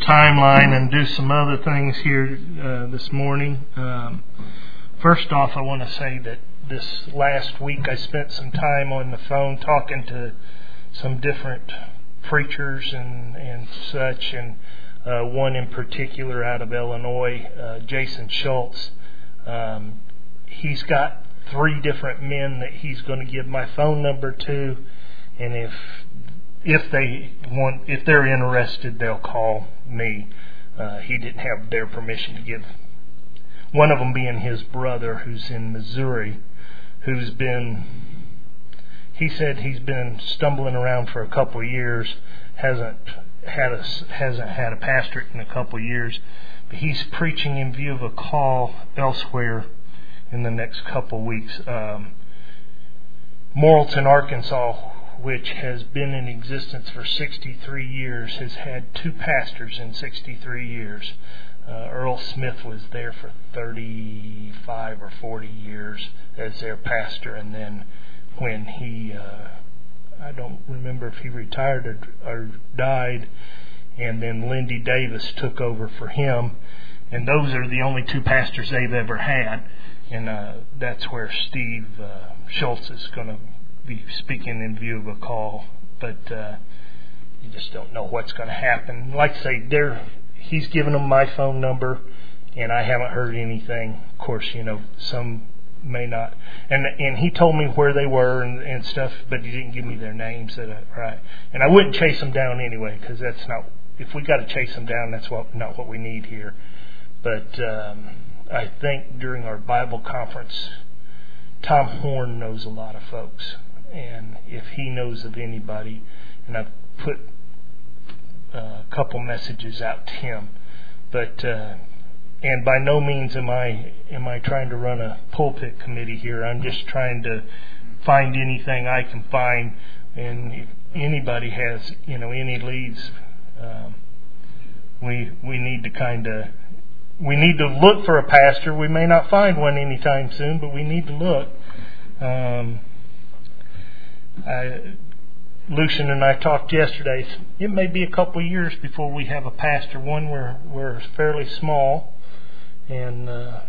timeline and do some other things here this morning. First off, I want to say that this last week I spent some time on the phone talking to some different preachers and such, and one in particular out of Illinois, Jason Schultz. He's got 3 different men that he's going to give my phone number to, and if they're interested, they'll call me. He didn't have their permission to give. One of them being his brother, who's in Missouri, he said he's been stumbling around for a couple of years, hasn't had a pastorate in a couple of years, but he's preaching in view of a call elsewhere in the next couple of weeks. Morrilton, Arkansas, which has been in existence for 63 years, has had 2 pastors in 63 years. Earl Smith was there for 35 or 40 years as their pastor, and then when he, I don't remember if he retired or died, and then Lindy Davis took over for him, and those are the only 2 pastors they've ever had, and that's where Steve Schultz is going to be speaking in view of a call, but you just don't know what's going to happen. Like I say, he's given them my phone number, and I haven't heard anything. Of course, some may not. And he told me where they were and stuff, but he didn't give me their names. Right? And I wouldn't chase them down anyway, because that's not. If we got to chase them down, that's not what we need here. But I think during our Bible conference, Tom Horn knows a lot of folks, and if he knows of anybody, and I've put a couple messages out to him, but and by no means am I trying to run a pulpit committee here. I'm just trying to find anything I can find, and if anybody has any leads, we need to look for a pastor. We may not find one anytime soon, but we need to look. Lucian and I talked yesterday. It may be a couple of years before we have a pastor. One, we're fairly small, and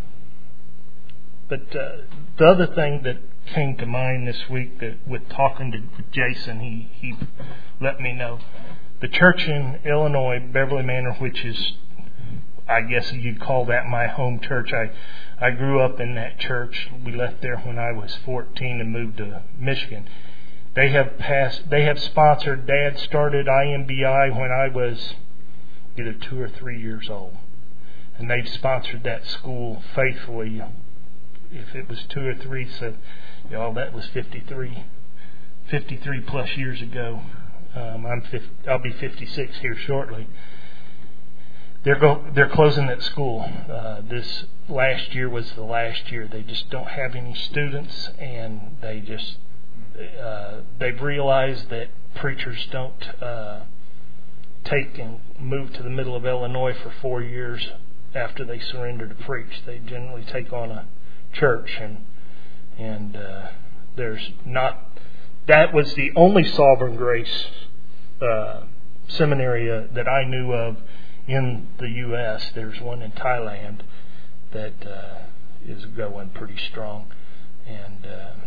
but the other thing that came to mind this week, that with talking to Jason, he let me know the church in Illinois, Beverly Manor, which is, I guess you'd call that my home church. I grew up in that church. We left there when I was 14 and moved to Michigan. They have sponsored. Dad started IMBI when I was either 2 or 3 years old, and they've sponsored that school faithfully. If it was 2 or 3, so that was 53 plus years ago. I'll be 56 here shortly. They're closing that school. This last year was the last year. They just don't have any students, and they've realized that preachers don't take and move to the middle of Illinois for 4 years after they surrender to preach. They generally take on a church, and there's not. That was the only Sovereign Grace seminary that I knew of in the U.S. There's one in Thailand that is going pretty strong, and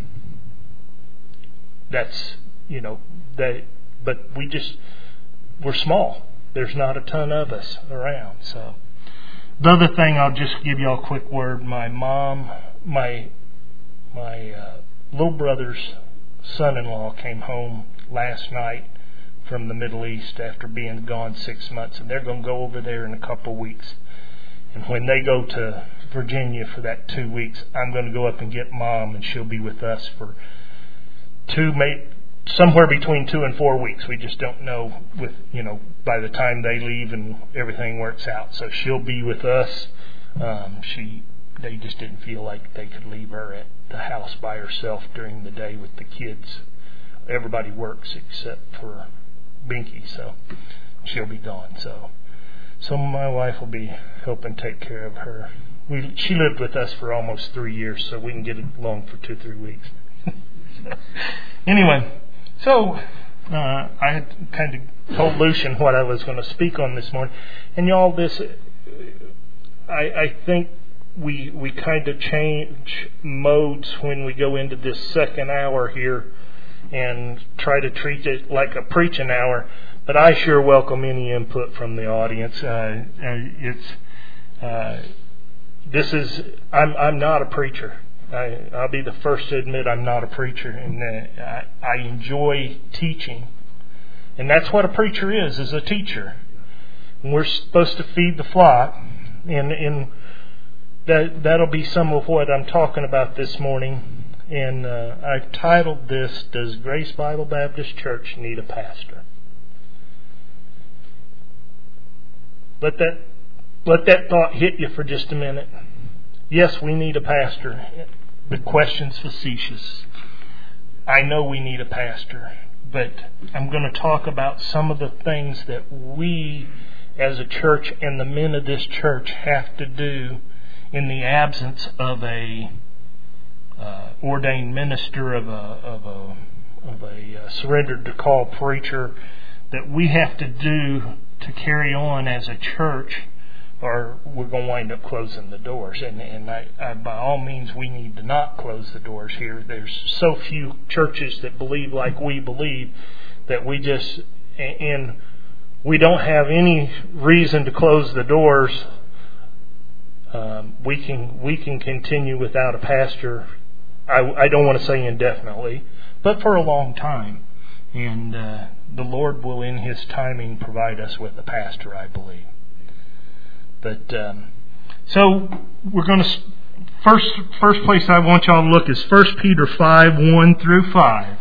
that's but we're small. There's not a ton of us around. So the other thing, I'll just give you all a quick word. My mom, my little brother's son-in-law came home last night from the Middle East after being gone 6 months, and they're going to go over there in a couple of weeks. And when they go to Virginia for that 2 weeks, I'm going to go up and get Mom, and she'll be with us for somewhere between 2 and 4 weeks. We just don't know by the time they leave and everything works out. So she'll be with us. They just didn't feel like they could leave her at the house by herself during the day with the kids. Everybody works except for Binky, so she'll be gone. So my wife will be helping take care of her. She lived with us for almost 3 years, so we can get along for 2-3 weeks. Anyway, so I had kind of told Lucian what I was going to speak on this morning. And y'all, I think we kind of change modes when we go into this second hour here and try to treat it like a preaching hour. But I sure welcome any input from the audience. I'm not a preacher. I'll be the first to admit I'm not a preacher, and I enjoy teaching, and that's what a preacher is a teacher. And we're supposed to feed the flock, and that'll be some of what I'm talking about this morning. And I've titled this, "Does Grace Bible Baptist Church Need a Pastor?" Let that thought hit you for just a minute. Yes, we need a pastor. The question's facetious. I know we need a pastor, but I'm going to talk about some of the things that we as a church and the men of this church have to do in the absence of a ordained minister, of a surrendered to call preacher, that we have to do to carry on as a church, or we're going to wind up closing the doors. And I, by all means, we need to not close the doors here. There's so few churches that believe like we believe that we just, and we don't have any reason to close the doors. We can continue without a pastor. I don't want to say indefinitely, but for a long time. And the Lord will, in His timing, provide us with a pastor, I believe. But so we're going to first place I want y'all to look is 1 Peter 5:1-5.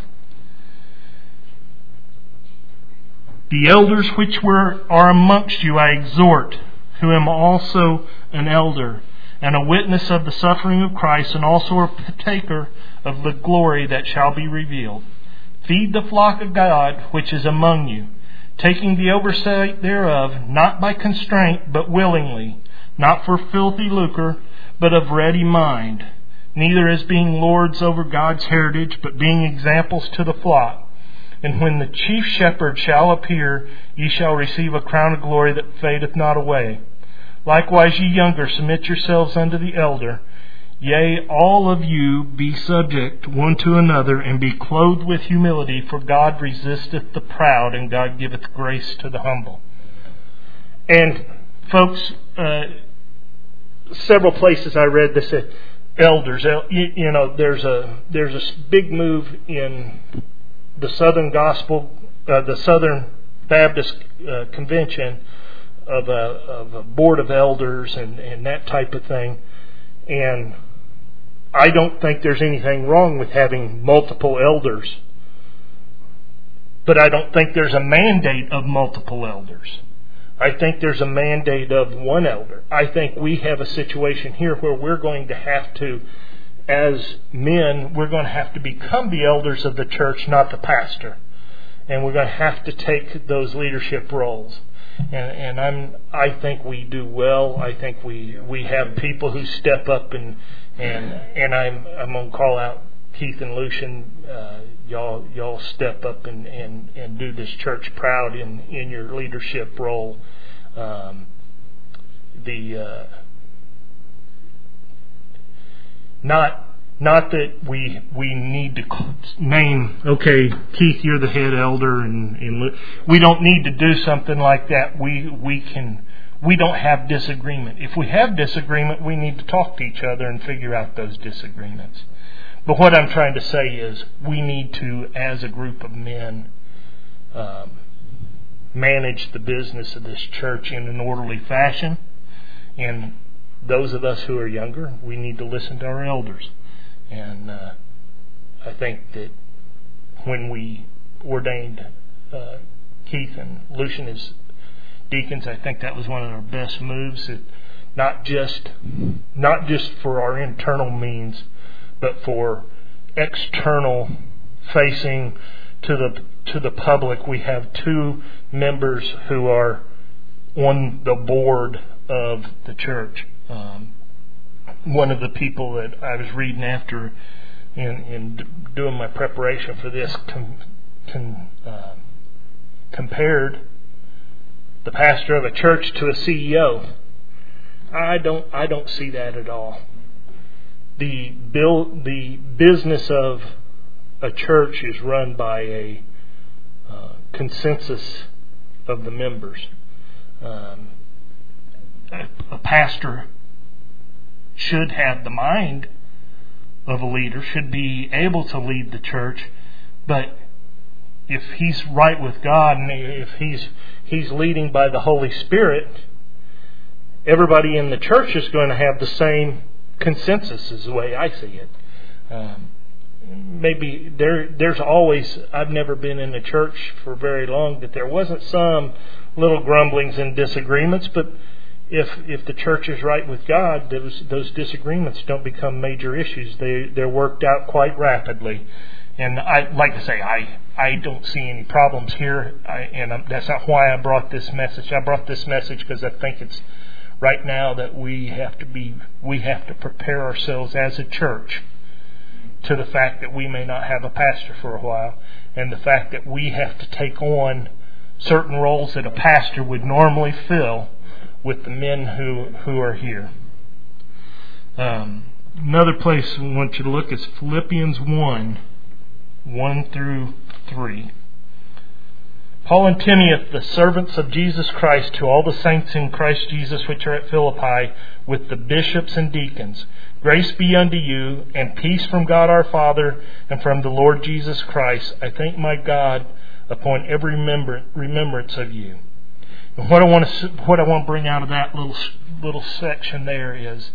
The elders which are amongst you I exhort, who am also an elder, and a witness of the suffering of Christ, and also a partaker of the glory that shall be revealed. Feed the flock of God which is among you, taking the oversight thereof, not by constraint, but willingly, not for filthy lucre, but of ready mind, neither as being lords over God's heritage, but being examples to the flock. And when the chief shepherd shall appear, ye shall receive a crown of glory that fadeth not away. Likewise, ye younger, submit yourselves unto the elder. Yea, all of you be subject one to another, and be clothed with humility, for God resisteth the proud, and God giveth grace to the humble. And folks, several places I read this said elders. You know, there's a big move in the Southern the Southern Baptist Convention of a board of elders and that type of thing. And I don't think there's anything wrong with having multiple elders. But I don't think there's a mandate of multiple elders. I think there's a mandate of one elder. I think we have a situation here where we're going to have to, as men, we're going to have to become the elders of the church, not the pastor. And we're going to have to take those leadership roles. And I think we do well. I think we have people who step up and I'm going to call out Keith and Lucian. Y'all step up and do this church proud in your leadership role. Not that we need to name, okay, Keith, you're the head elder, and we don't need to do something like that. We don't have disagreement. If we have disagreement, we need to talk to each other and figure out those disagreements. But what I'm trying to say is we need to, as a group of men, manage the business of this church in an orderly fashion. And those of us who are younger, we need to listen to our elders. And I think that when we ordained Keith and Lucian as deacons, I think that was one of our best moves. Not just for our internal means, but for external facing to the public. We have two members who are on the board of the church. One of the people that I was reading after in doing my preparation for this compared the pastor of a church to a CEO. I don't see that at all. The business of a church is run by a consensus of the members. A pastor should have the mind of a leader, should be able to lead the church, but if he's right with God and if he's leading by the Holy Spirit, everybody in the church is going to have the same consensus, is the way I see it. Maybe there's always, I've never been in a church for very long, that there wasn't some little grumblings and disagreements, but if the church is right with God, those disagreements don't become major issues. They're worked out quite rapidly. And I don't see any problems here, that's not why I brought this message. I brought this message because I think it's right now that we have to prepare ourselves as a church to the fact that we may not have a pastor for a while, and the fact that we have to take on certain roles that a pastor would normally fill with the men who are here. Another place I want you to look is Philippians 1 through 3. Paul and Timothy, the servants of Jesus Christ, to all the saints in Christ Jesus which are at Philippi, with the bishops and deacons. Grace be unto you, and peace from God our Father, and from the Lord Jesus Christ. I thank my God upon every remembrance of you. And what I want to bring out of that little section there is,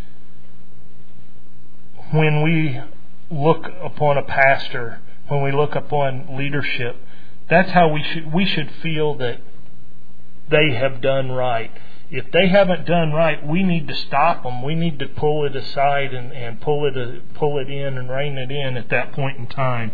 when we look upon a pastor, when we look upon leadership, that's how we should feel that they have done right. If they haven't done right, we need to stop them. We need to pull it aside and pull it in and rein it in at that point in time.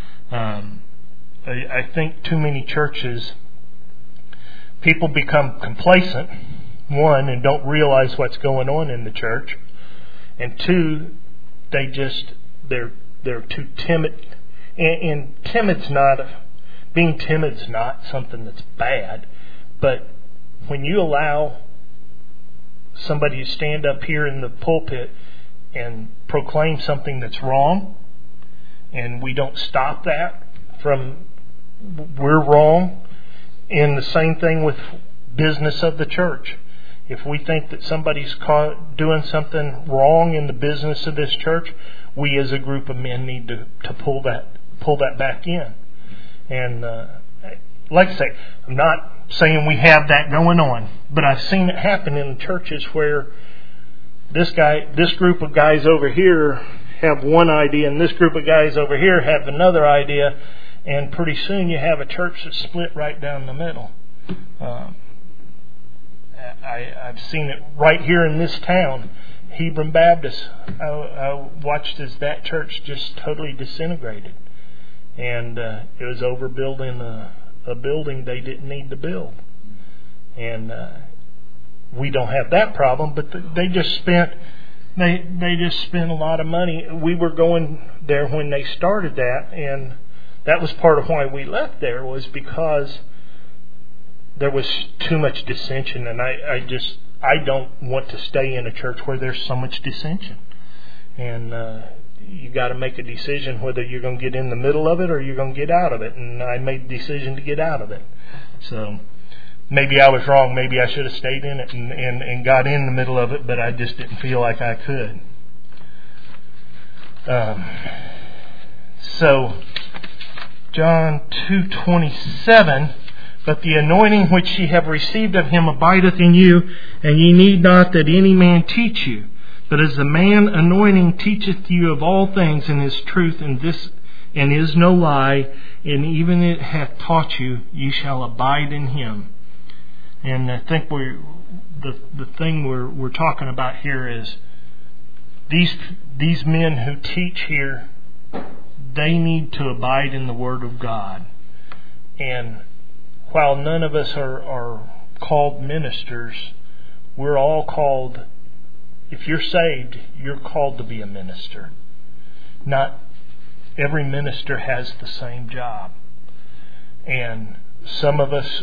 I think too many churches, people become complacent, one, and don't realize what's going on in the church, and two, they're too timid. And being timid's not something that's bad, but when you allow somebody to stand up here in the pulpit and proclaim something that's wrong, and we don't stop that from we're wrong, and the same thing with business of the church. If we think that somebody's doing something wrong in the business of this church, we as a group of men need to pull that back in. And like I say, I'm not saying we have that going on, but I've seen it happen in churches where this group of guys over here have one idea, and this group of guys over here have another idea, and pretty soon you have a church that's split right down the middle. I've seen it right here in this town, Hebron Baptist. I watched as that church just totally disintegrated. And it was overbuilding a building they didn't need to build. And we don't have that problem, but they just spent a lot of money. We were going there when they started that, and that was part of why we left there, was because there was too much dissension, and I don't want to stay in a church where there's so much dissension. And you got to make a decision whether you're going to get in the middle of it or you're going to get out of it. And I made the decision to get out of it. So maybe I was wrong. Maybe I should have stayed in it and got in the middle of it, but I just didn't feel like I could. So John 2:27. But the anointing which ye have received of him abideth in you, and ye need not that any man teach you. But as the man anointing teacheth you of all things in his truth, and is no lie, and even it hath taught you, ye shall abide in him. And I think the thing we're talking about here is these men who teach here, they need to abide in the Word of God. And while none of us are called ministers, we're all called, if you're saved, you're called to be a minister. Not every minister has the same job. And Some of us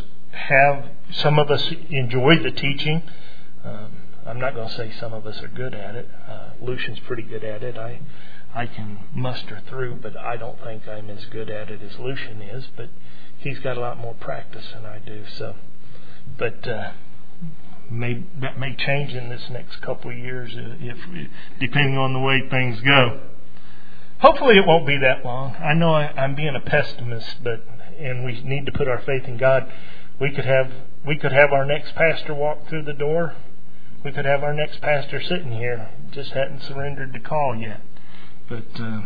enjoy the teaching. I'm not going to say some of us are good at it. Lucian's pretty good at it. I can muster through, but I don't think I'm as good at it as Lucian is. But he's got a lot more practice than I do. So, but that may change in this next couple of years, depending on the way things go. Hopefully, it won't be that long. I know I'm being a pessimist, and we need to put our faith in God. We could have our next pastor walk through the door. We could have our next pastor sitting here, just hadn't surrendered the call yet. But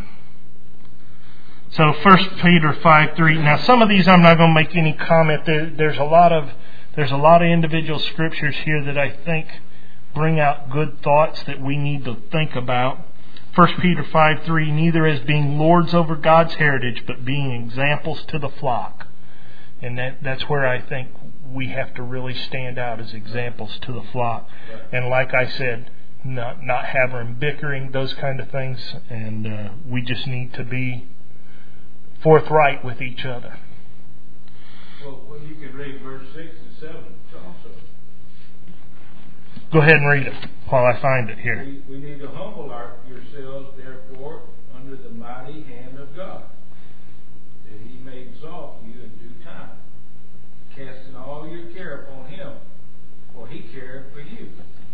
so 1 Peter 5:3. Now, some of these I'm not going to make any comment. There's a lot of individual scriptures here that I think bring out good thoughts that we need to think about. 1 Peter 5:3. Neither as being lords over God's heritage, but being examples to the flock. And that's where I think we have to really stand out as examples to the flock. And like I said, not having bickering, those kind of things. And we just need to be forthright with each other. Well, you can read verse 6 and 7 also. Go ahead and read it while I find it here. We need to humble yourselves, therefore, under the mighty hand of God, that He may exalt you in due time, casting all your care upon Him, for He cared for you.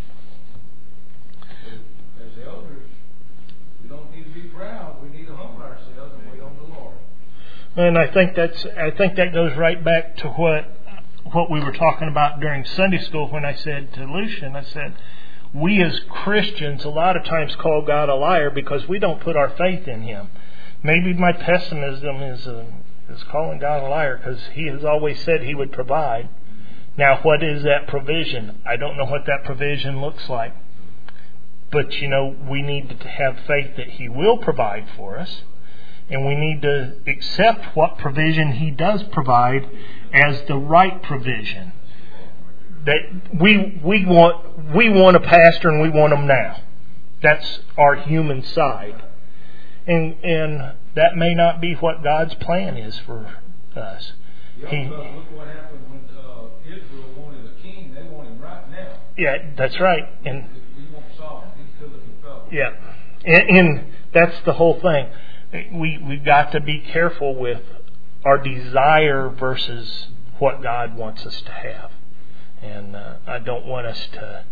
As elders, we don't need to be proud. We need to humble ourselves and wait on the Lord. And I think that goes right back to what we were talking about during Sunday school when I said to Lucian, I said, we as Christians a lot of times call God a liar because we don't put our faith in Him. Maybe my pessimism is calling God a liar because He has always said He would provide. Now, what is that provision? I don't know what that provision looks like. But, we need to have faith that He will provide for us. And we need to accept what provision He does provide as the right provision. That we want a pastor and we want them now. That's our human side. And that may not be what God's plan is for us. Look what happened when Israel wanted a king. They want him right now. Yeah, that's right. And we want Saul. He's still looking fellow. Yeah. And that's the whole thing. We've got to be careful with our desire versus what God wants us to have. And I don't want us to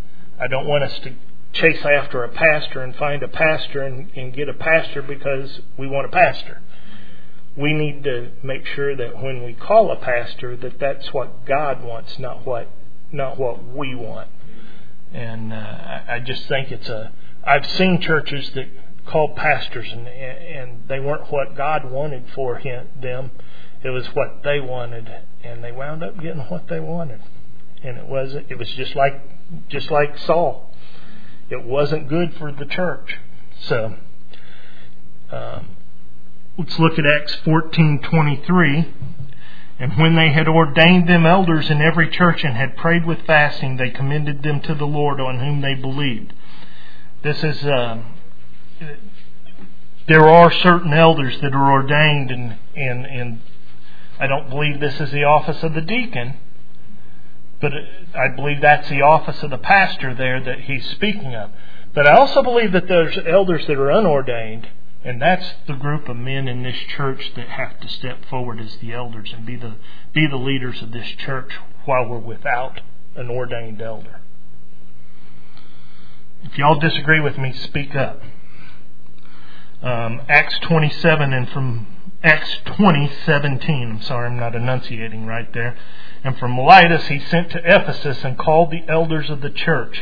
chase after a pastor and find a pastor and get a pastor because we want a pastor. We need to make sure that when we call a pastor that that's what God wants, not what we want. And I just think I've seen churches that called pastors and they weren't what God wanted for them. It was what they wanted, and they wound up getting what they wanted. And it was just like Saul. It wasn't good for the church. So let's look at Acts 14:23. And when they had ordained them elders in every church and had prayed with fasting, they commended them to the Lord on whom they believed. This is there are certain elders that are ordained, and I don't believe this is the office of the deacon, but I believe that's the office of the pastor there that he's speaking of. But I also believe that there's elders that are unordained, and that's the group of men in this church that have to step forward as the elders and be the leaders of this church while we're without an ordained elder. If y'all disagree with me, speak up. Acts 27 and from Acts 20:17. I'm sorry, I'm not enunciating right there. And from Miletus he sent to Ephesus and called the elders of the church.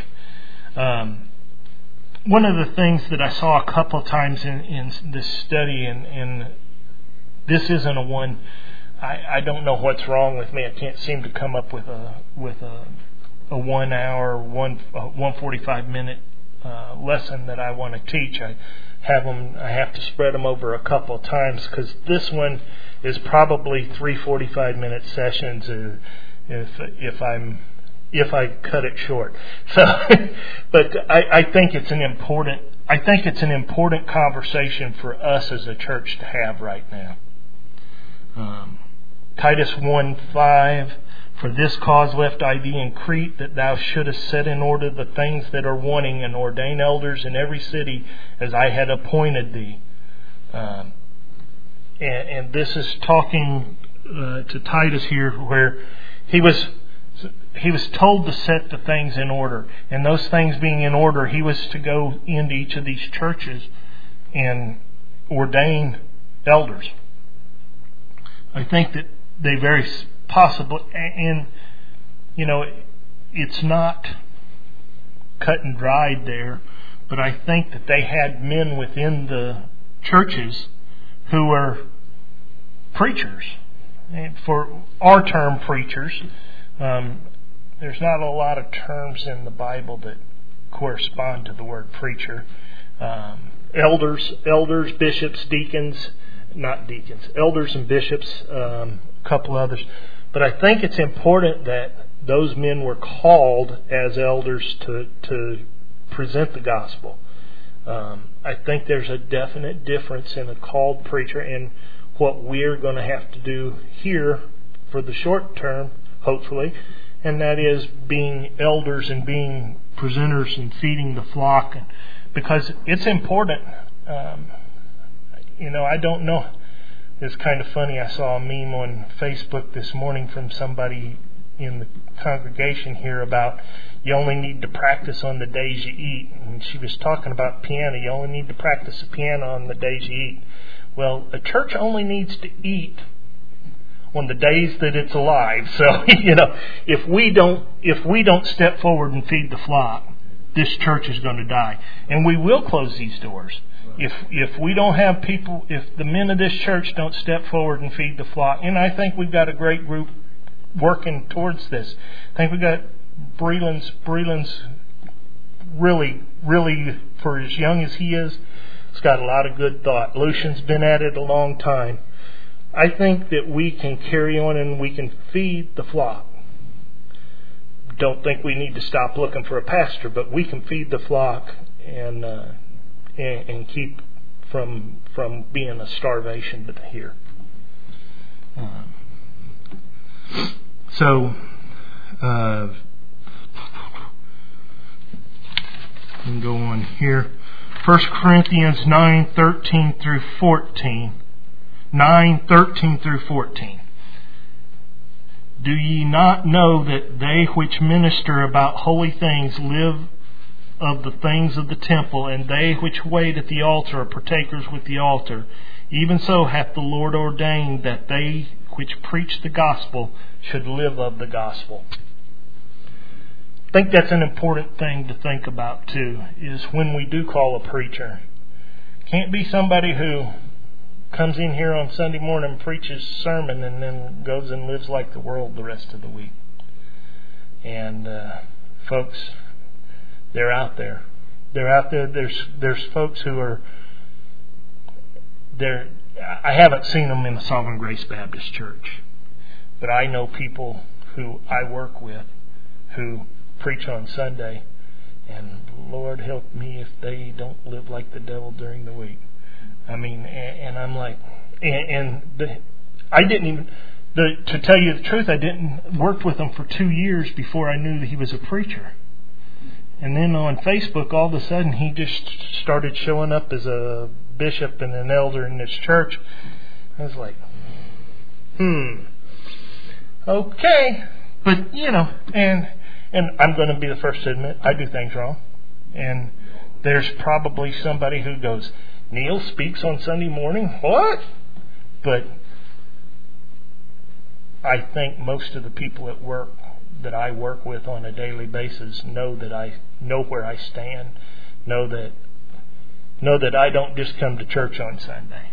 One of the things that I saw a couple of times in this study, and this isn't a one. I don't know what's wrong with me. I can't seem to come up with a 1 hour, 145 minute lesson that I want to teach. I have to spread them over a couple of times because this one is probably 3 45-minute sessions if I cut it short. So, but I think it's an important conversation for us as a church to have right now. Titus 1:5, for this cause left I thee in Crete, that thou shouldest set in order the things that are wanting, and ordain elders in every city as I had appointed thee. And this is talking to Titus here, where he was told to set the things in order. And those things being in order, he was to go into each of these churches and ordain elders. I think that they very possibly, and it's not cut and dried there, but I think that they had men within the churches who were preachers. And for our term, preachers, there's not a lot of terms in the Bible that correspond to the word preacher. Elders, bishops, deacons, elders and bishops, a couple others. But I think it's important that those men were called as elders to present the gospel. I think there's a definite difference in a called preacher and what we're going to have to do here for the short term, hopefully, and that is being elders and being presenters and feeding the flock, because it's important. I don't know. It's kind of funny. I saw a meme on Facebook this morning from somebody in the congregation here about you only need to practice on the days you eat. And she was talking about piano. You only need to practice the piano on the days you eat. Well, a church only needs to eat on the days that it's alive. So, if we don't step forward and feed the flock, this church is going to die. And we will close these doors. If we don't have people, if the men of this church don't step forward and feed the flock, and I think we've got a great group working towards this. I think we've got Breland's really, for as young as he is, he's got a lot of good thought. Lucian's been at it a long time. I think that we can carry on and we can feed the flock. Don't think we need to stop looking for a pastor, but we can feed the flock and keep from being a starvation here. So we can go on here. 1 Corinthians 9:13 through 14. 9:13 through 14. Do ye not know that they which minister about holy things live of the things of the temple, and they which wait at the altar are partakers with the altar? Even so hath the Lord ordained that they which preach the gospel should live of the gospel. I think that's an important thing to think about too, is when we do call a preacher. Can't be somebody who comes in here on Sunday morning and preaches a sermon and then goes and lives like the world the rest of the week. And folks, they're out there. They're out there. There's folks who are there. I haven't seen them in the Sovereign Grace Baptist Church, but I know people who I work with who preach on Sunday, and Lord help me if they don't live like the devil during the week. I mean, and I'm like, I didn't even, to tell you the truth, I didn't work with him for 2 years before I knew that he was a preacher. And then on Facebook, all of a sudden, he just started showing up as a bishop and an elder in this church. I was like, okay. But, and I'm going to be the first to admit, I do things wrong. And there's probably somebody who goes, Neil speaks on Sunday morning? What? But I think most of the people at work that I work with on a daily basis know that I know where I stand, know that I don't just come to church on Sunday.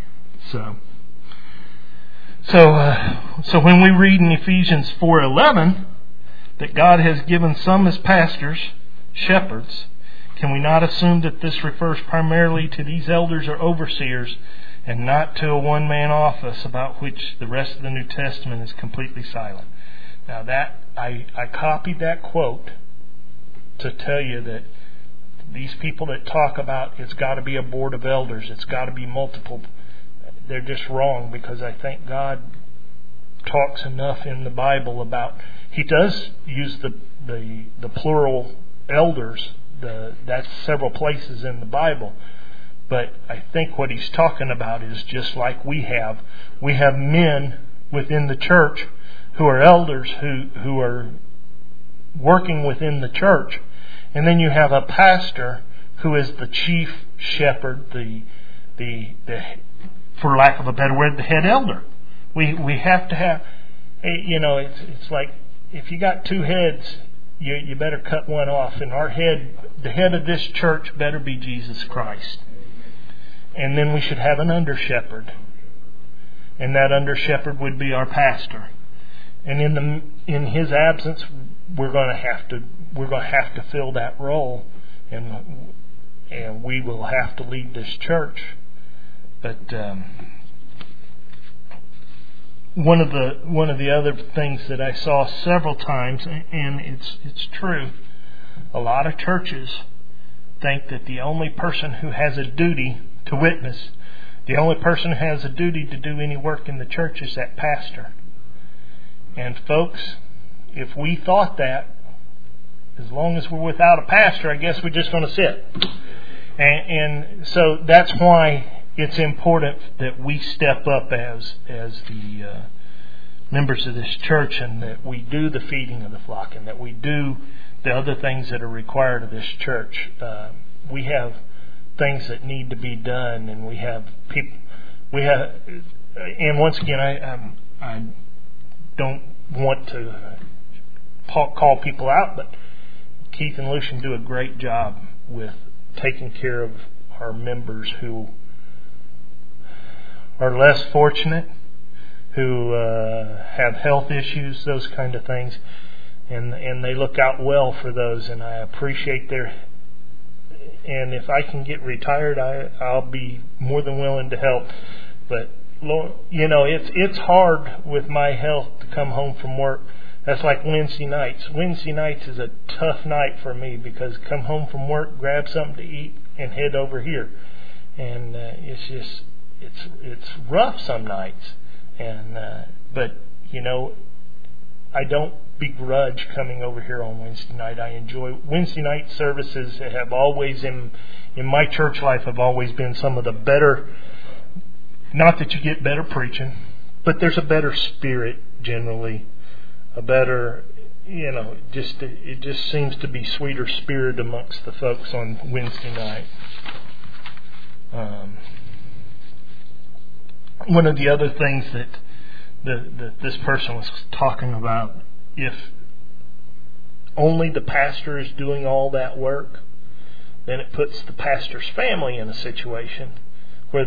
So when we read in Ephesians 4:11 that God has given some as pastors, shepherds, can we not assume that this refers primarily to these elders or overseers and not to a one-man office about which the rest of the New Testament is completely silent? Now that I copied that quote to tell you that these people that talk about it's got to be a board of elders, it's got to be multiple, they're just wrong, because I think God talks enough in the Bible about. He does use the plural elders. That's several places in the Bible. But I think what he's talking about is just like we have. We have men within the church who are elders who are working within the church. And then you have a pastor who is the chief shepherd, the for lack of a better word, the head elder. We have to have, it's like if you got two heads, you better cut one off. And the head of this church better be Jesus Christ. And then we should have an under shepherd, and that under shepherd would be our pastor. And in his absence, we're going to have to fill that role, and we will have to lead this church. But one of the other things that I saw several times, and it's true, a lot of churches think that the only person who has a duty to witness, the only person who has a duty to do any work in the church is that pastor. And folks, if we thought that, as long as we're without a pastor, I guess we're just going to sit. And so that's why it's important that we step up as the members of this church, and that we do the feeding of the flock, and that we do the other things that are required of this church. We have things that need to be done, and we have people. And once again, I don't want to call people out, but Keith and Lucian do a great job with taking care of our members who are less fortunate, who have health issues, those kind of things, and they look out well for those, and I appreciate their. And if I can get retired, I'll be more than willing to help. But it's hard with my health to come home from work. That's like Wednesday nights. Wednesday nights is a tough night for me, because come home from work, grab something to eat, and head over here. And it's rough some nights. And but I don't begrudge coming over here on Wednesday night. I enjoy Wednesday night services. Have always in my church life have always been some of the better. Not that you get better preaching, but there's a better spirit generally. A better, it just seems to be sweeter spirit amongst the folks on Wednesday night. One of the other things that this person was talking about, if only the pastor is doing all that work, then it puts the pastor's family in a situation where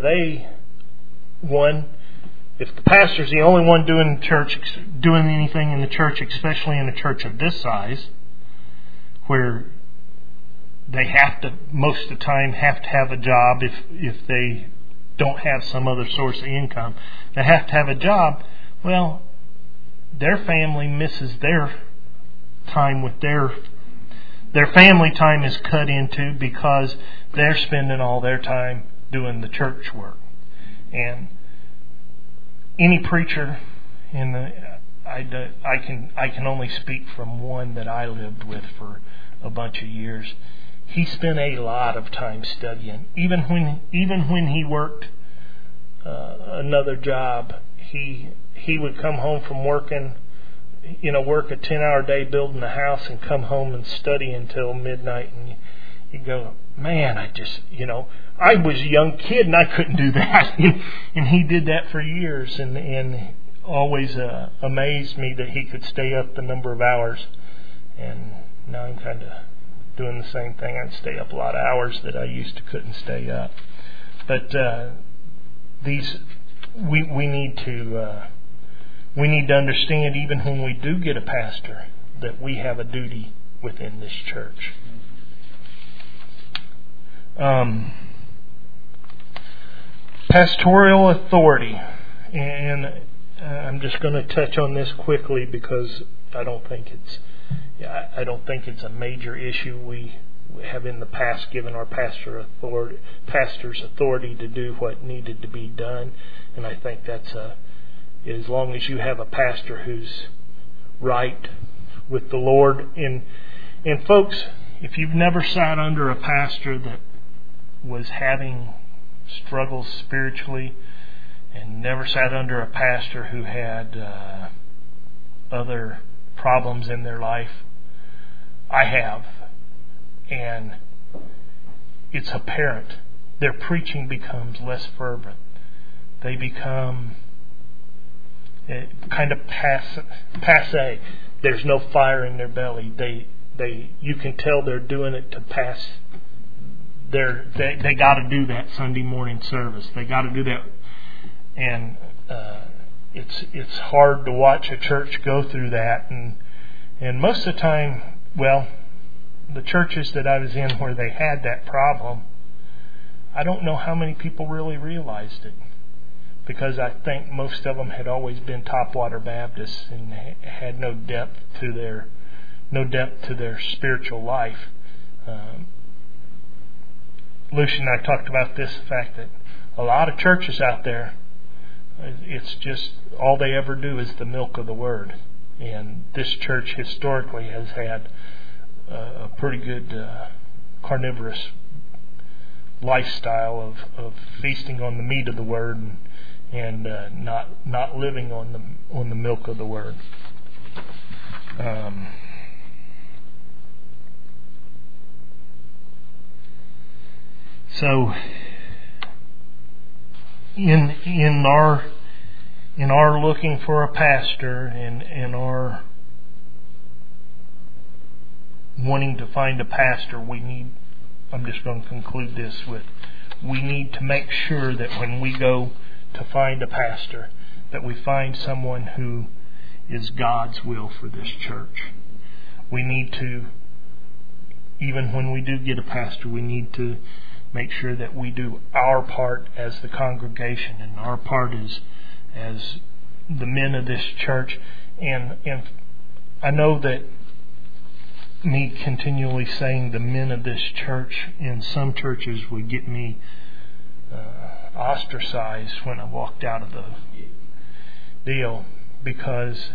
if the pastor's the only one doing anything in the church, especially in a church of this size, where they have to, most of the time, have to have a job if they don't have some other source of income. They have to have a job. Well, their family misses their time with their family time is cut into, because they're spending all their time doing the church work. And any preacher I can only speak from one that I lived with for a bunch of years. He spent a lot of time studying. Even when he worked another job, he would come home from working, work a 10-hour day building a house, and come home and study until midnight. And you go, man, I was a young kid and I couldn't do that. And he did that for years, and always amazed me that he could stay up the number of hours. And now I'm kind of doing the same thing. I stay up a lot of hours that I used to couldn't stay up. But we need to understand, even when we do get a pastor, that we have a duty within this church. Pastoral authority, and I'm just going to touch on this quickly because I don't think it's a major issue. We have in the past given our pastors authority to do what needed to be done, and I think that's as long as you have a pastor who's right with the Lord. And folks, if you've never sat under a pastor that was having struggles spiritually, and never sat under a pastor who had other problems in their life, I have. And it's apparent. Their preaching becomes less fervent. They become kind of passe. There's no fire in their belly. You can tell they're doing it to pass. They got to do that Sunday morning service. They got to do that, and it's hard to watch a church go through that. And most of the time, well, the churches that I was in where they had that problem, I don't know how many people really realized it, because I think most of them had always been Topwater Baptists and had no depth to their spiritual life. Lucia and I talked about this, the fact that a lot of churches out there, it's just all they ever do is the milk of the Word. And this church historically has had a pretty good carnivorous lifestyle of feasting on the meat of the Word and not living on the milk of the Word. So in our looking for a pastor and in our wanting to find a pastor, I'm just going to conclude this with, we need to make sure that when we go to find a pastor, that we find someone who is God's will for this church. We need to, even when we do get a pastor, we need to make sure that we do our part as the congregation and our part as the men of this church. And I know that me continually saying the men of this church in some churches would get me ostracized when I walked out of the deal, because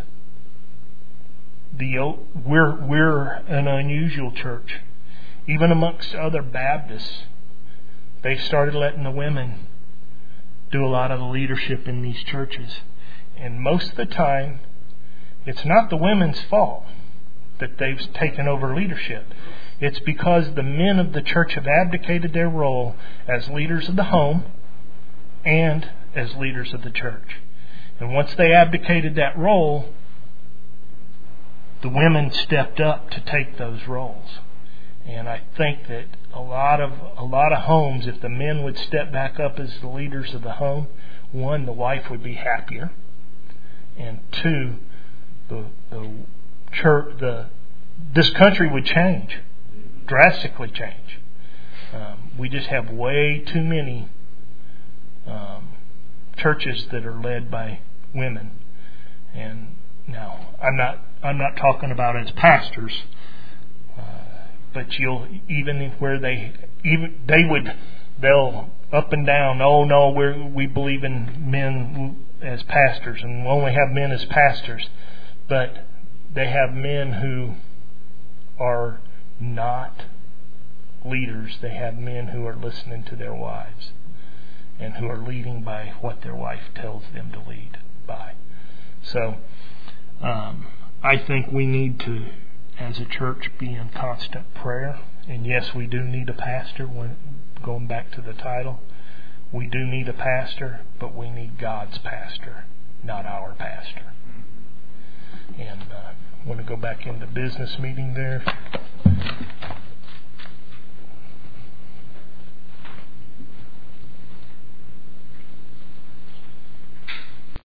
we're an unusual church. Even amongst other Baptists, they started letting the women do a lot of the leadership in these churches. And most of the time, it's not the women's fault that they've taken over leadership. It's because the men of the church have abdicated their role as leaders of the home and as leaders of the church. And once they abdicated that role, the women stepped up to take those roles. And I think that a lot of homes, if the men would step back up as the leaders of the home, one, the wife would be happier, and two, the church, this country would change, drastically change. We just have way too many churches that are led by women. And now, I'm not talking about as pastors. But they'll up and down. Oh no, we believe in men as pastors, and we'll only have men as pastors. But they have men who are not leaders. They have men who are listening to their wives and who are leading by what their wife tells them to lead by. So I think we need to, as a church, be in constant prayer. And yes, we do need a pastor. Going back to the title, we do need a pastor, but we need God's pastor, not our pastor. And I want to go back into business meeting there.